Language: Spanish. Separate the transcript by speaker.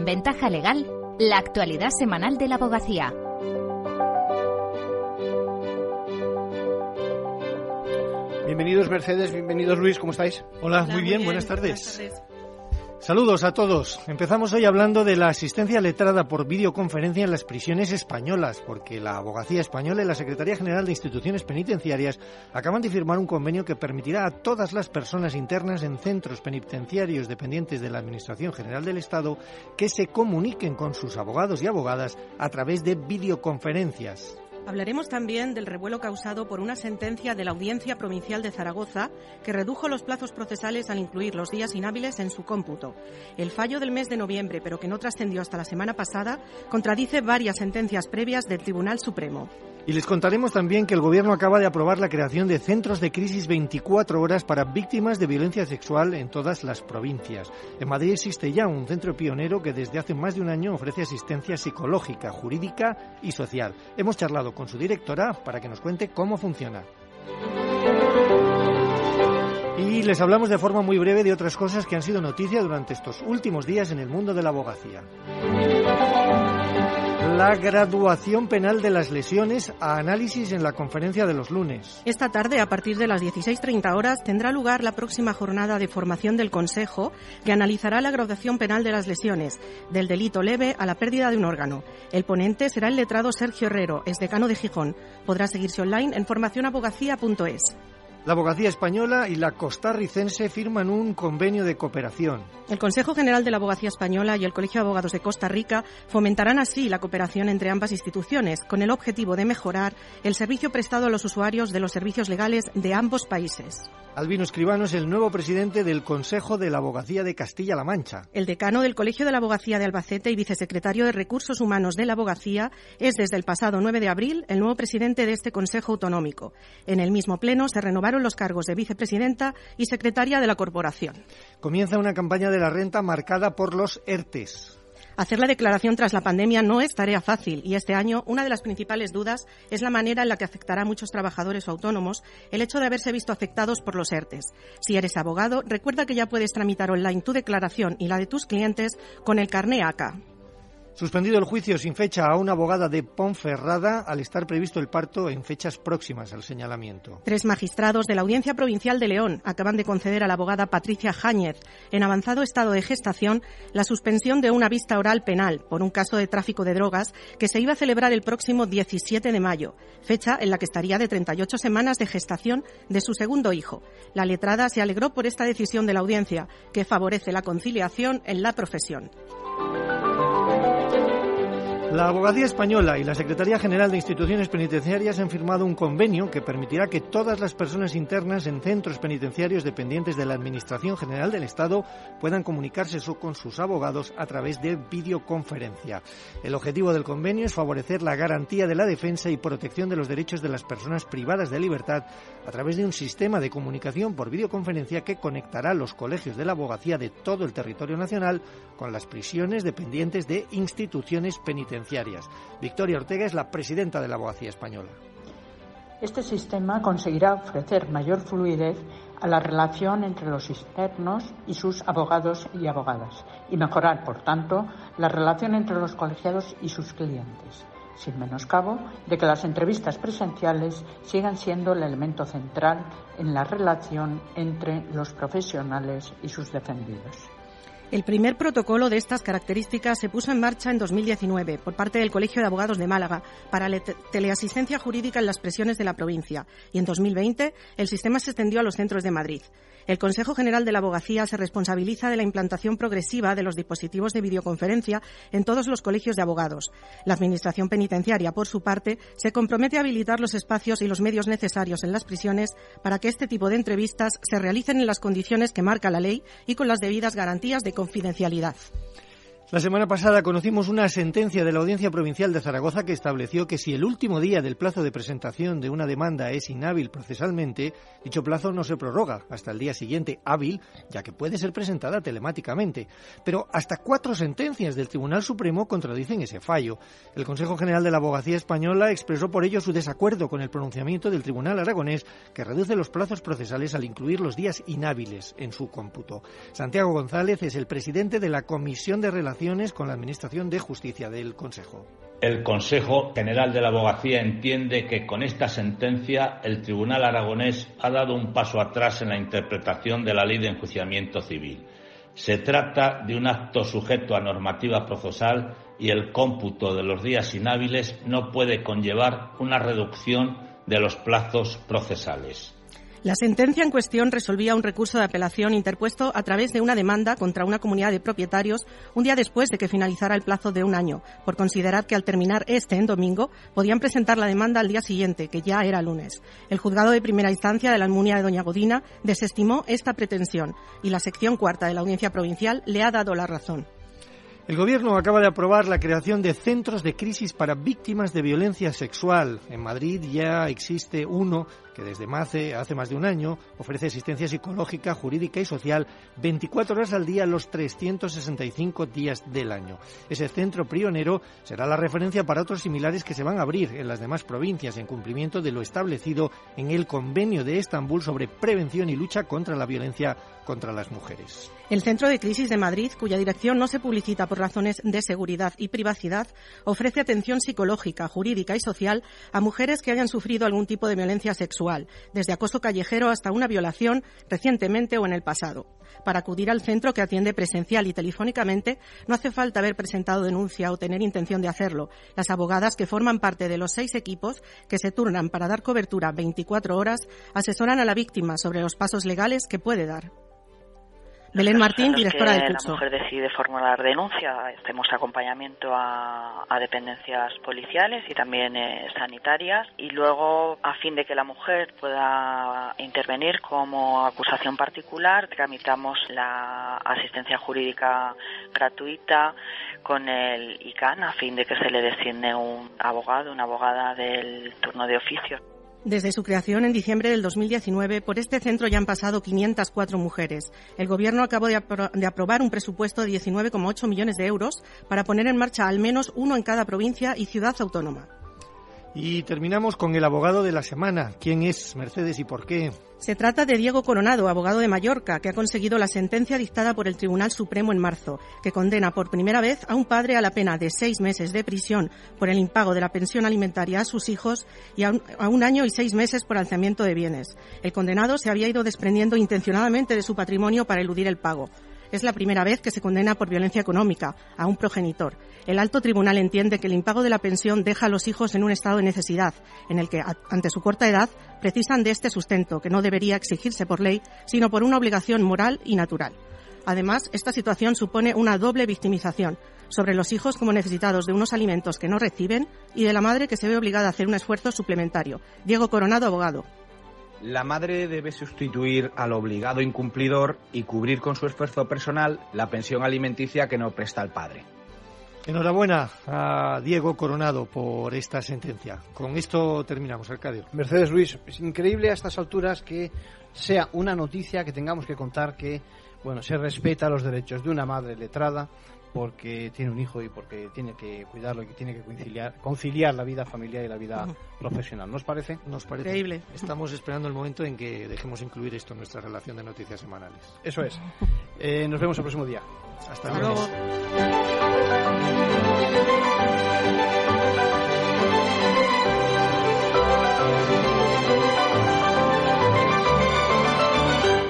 Speaker 1: Ventaja Legal, la actualidad semanal de la abogacía.
Speaker 2: Bienvenidos Mercedes, bienvenidos Luis, ¿cómo estáis?
Speaker 3: Hola, muy bien, buenas tardes. Saludos a todos. Empezamos hoy hablando de la asistencia letrada por videoconferencia en las prisiones españolas, porque la Abogacía Española y la Secretaría General de Instituciones Penitenciarias acaban de firmar un convenio que permitirá a todas las personas internas en centros penitenciarios dependientes de la Administración General del Estado que se comuniquen con sus abogados y abogadas a través de videoconferencias.
Speaker 4: Hablaremos también del revuelo causado por una sentencia de la Audiencia Provincial de Zaragoza que redujo los plazos procesales al incluir los días inhábiles en su cómputo. El fallo del mes de noviembre, pero que no trascendió hasta la semana pasada, contradice varias sentencias previas del Tribunal Supremo.
Speaker 3: Y les contaremos también que el Gobierno acaba de aprobar la creación de centros de crisis 24 horas para víctimas de violencia sexual en todas las provincias. En Madrid existe ya un centro pionero que desde hace más de un año ofrece asistencia psicológica, jurídica y social. Hemos charlado con su directora para que nos cuente cómo funciona. Y les hablamos de forma muy breve de otras cosas que han sido noticia durante estos últimos días en el mundo de la abogacía. La graduación penal de las lesiones a análisis en la conferencia de los lunes.
Speaker 4: Esta tarde, a partir de las 16:30 horas, tendrá lugar la próxima jornada de formación del Consejo que analizará la graduación penal de las lesiones, del delito leve a la pérdida de un órgano. El ponente será el letrado Sergio Herrero, exdecano de Gijón. Podrá seguirse online en formacionabogacía.es.
Speaker 3: La Abogacía Española y la costarricense firman un convenio de cooperación.
Speaker 4: El Consejo General de la Abogacía Española y el Colegio de Abogados de Costa Rica fomentarán así la cooperación entre ambas instituciones, con el objetivo de mejorar el servicio prestado a los usuarios de los servicios legales de ambos países.
Speaker 3: Albino Escribano es el nuevo presidente del Consejo de la Abogacía de Castilla-La Mancha.
Speaker 4: El decano del Colegio de la Abogacía de Albacete y vicesecretario de Recursos Humanos de la Abogacía es desde el pasado 9 de abril el nuevo presidente de este Consejo Autonómico. En el mismo pleno se renovaron los cargos de vicepresidenta y secretaria de la corporación.
Speaker 3: Comienza una campaña de la renta marcada por los ERTEs.
Speaker 4: Hacer la declaración tras la pandemia no es tarea fácil y este año una de las principales dudas es la manera en la que afectará a muchos trabajadores o autónomos el hecho de haberse visto afectados por los ERTEs. Si eres abogado, recuerda que ya puedes tramitar online tu declaración y la de tus clientes con el carné ACA.
Speaker 3: Suspendido el juicio sin fecha a una abogada de Ponferrada al estar previsto el parto en fechas próximas al señalamiento.
Speaker 4: 3 magistrados de la Audiencia Provincial de León acaban de conceder a la abogada Patricia Jáñez, en avanzado estado de gestación, la suspensión de una vista oral penal por un caso de tráfico de drogas que se iba a celebrar el próximo 17 de mayo, fecha en la que estaría de 38 semanas de gestación de su segundo hijo. La letrada se alegró por esta decisión de la audiencia, que favorece la conciliación en la profesión.
Speaker 3: La Abogacía Española y la Secretaría General de Instituciones Penitenciarias han firmado un convenio que permitirá que todas las personas internas en centros penitenciarios dependientes de la Administración General del Estado puedan comunicarse con sus abogados a través de videoconferencia. El objetivo del convenio es favorecer la garantía de la defensa y protección de los derechos de las personas privadas de libertad a través de un sistema de comunicación por videoconferencia que conectará los colegios de la abogacía de todo el territorio nacional con las prisiones dependientes de instituciones penitenciarias. Victoria Ortega es la presidenta de la Abogacía Española.
Speaker 5: Este sistema conseguirá ofrecer mayor fluidez a la relación entre los internos y sus abogados y abogadas y mejorar, por tanto, la relación entre los colegiados y sus clientes, sin menoscabo de que las entrevistas presenciales sigan siendo el elemento central en la relación entre los profesionales y sus defendidos.
Speaker 4: El primer protocolo de estas características se puso en marcha en 2019 por parte del Colegio de Abogados de Málaga para la teleasistencia jurídica en las prisiones de la provincia y en 2020 el sistema se extendió a los centros de Madrid. El Consejo General de la Abogacía se responsabiliza de la implantación progresiva de los dispositivos de videoconferencia en todos los colegios de abogados. La Administración Penitenciaria, por su parte, se compromete a habilitar los espacios y los medios necesarios en las prisiones para que este tipo de entrevistas se realicen en las condiciones que marca la ley y con las debidas garantías de confidencialidad.
Speaker 3: La semana pasada conocimos una sentencia de la Audiencia Provincial de Zaragoza que estableció que si el último día del plazo de presentación de una demanda es inhábil procesalmente, dicho plazo no se prorroga hasta el día siguiente hábil, ya que puede ser presentada telemáticamente. Pero hasta 4 sentencias del Tribunal Supremo contradicen ese fallo. El Consejo General de la Abogacía Española expresó por ello su desacuerdo con el pronunciamiento del Tribunal Aragonés, que reduce los plazos procesales al incluir los días inhábiles en su cómputo. Santiago González es el presidente de la Comisión de Relaciones relaciones con la Administración de Justicia del Consejo.
Speaker 6: El Consejo General de la Abogacía entiende que con esta sentencia el Tribunal aragonés ha dado un paso atrás en la interpretación de la Ley de Enjuiciamiento Civil. Se trata de un acto sujeto a normativa procesal y el cómputo de los días inhábiles no puede conllevar una reducción de los plazos procesales.
Speaker 4: La sentencia en cuestión resolvía un recurso de apelación interpuesto a través de una demanda contra una comunidad de propietarios un día después de que finalizara el plazo de un año, por considerar que al terminar en domingo podían presentar la demanda al día siguiente, que ya era lunes. El juzgado de primera instancia de la Almunia de Doña Godina desestimó esta pretensión y la sección cuarta de la Audiencia Provincial le ha dado la razón.
Speaker 3: El Gobierno acaba de aprobar la creación de centros de crisis para víctimas de violencia sexual. En Madrid ya existe uno que desde hace más de un año ofrece asistencia psicológica, jurídica y social 24 horas al día los 365 días del año. Ese centro pionero será la referencia para otros similares que se van a abrir en las demás provincias en cumplimiento de lo establecido en el Convenio de Estambul sobre prevención y lucha contra la violencia contra las mujeres.
Speaker 4: El Centro de Crisis de Madrid, cuya dirección no se publicita por razones de seguridad y privacidad, ofrece atención psicológica, jurídica y social a mujeres que hayan sufrido algún tipo de violencia sexual, desde acoso callejero hasta una violación recientemente o en el pasado. Para acudir al centro, que atiende presencial y telefónicamente, no hace falta haber presentado denuncia o tener intención de hacerlo. Las abogadas que forman parte de los 6 equipos que se turnan para dar cobertura 24 horas asesoran a la víctima sobre los pasos legales que puede dar. Belén Martín, directora del curso.
Speaker 7: La mujer decide formular denuncia, hacemos acompañamiento a dependencias policiales y también sanitarias, y luego, a fin de que la mujer pueda intervenir como acusación particular, tramitamos la asistencia jurídica gratuita con el ICANN a fin de que se le designe un abogado, una abogada del turno de oficio.
Speaker 4: Desde su creación en diciembre del 2019, por este centro ya han pasado 504 mujeres. El Gobierno acabó de aprobar un presupuesto de 19,8 millones de euros para poner en marcha al menos uno en cada provincia y ciudad autónoma.
Speaker 3: Y terminamos con el abogado de la semana. ¿Quién es, Mercedes, y por qué?
Speaker 4: Se trata de Diego Coronado, abogado de Mallorca, que ha conseguido la sentencia dictada por el Tribunal Supremo en marzo, que condena por primera vez a un padre a la pena de 6 meses de prisión por el impago de la pensión alimentaria a sus hijos y a 1 año y 6 meses por alzamiento de bienes. El condenado se había ido desprendiendo intencionadamente de su patrimonio para eludir el pago. Es la primera vez que se condena por violencia económica a un progenitor. El alto tribunal entiende que el impago de la pensión deja a los hijos en un estado de necesidad, en el que, ante su corta edad, precisan de este sustento, que no debería exigirse por ley, sino por una obligación moral y natural. Además, esta situación supone una doble victimización, sobre los hijos como necesitados de unos alimentos que no reciben y de la madre que se ve obligada a hacer un esfuerzo suplementario. Diego Coronado, abogado.
Speaker 8: La madre debe sustituir al obligado incumplidor y cubrir con su esfuerzo personal la pensión alimenticia que no presta el padre.
Speaker 3: Enhorabuena a Diego Coronado por esta sentencia. Con esto terminamos, Arcadio.
Speaker 2: Mercedes Ruiz, es increíble a estas alturas que sea una noticia que tengamos que contar que, bueno, se respeta los derechos de una madre letrada porque tiene un hijo y porque tiene que cuidarlo y que tiene que conciliar la vida familiar y la vida profesional. ¿Nos parece?
Speaker 3: Nos parece.
Speaker 4: Increíble.
Speaker 3: Estamos esperando el momento en que dejemos incluir esto en nuestra relación de noticias semanales.
Speaker 2: Eso es. Nos vemos el próximo día.
Speaker 3: Hasta luego.
Speaker 4: Luego.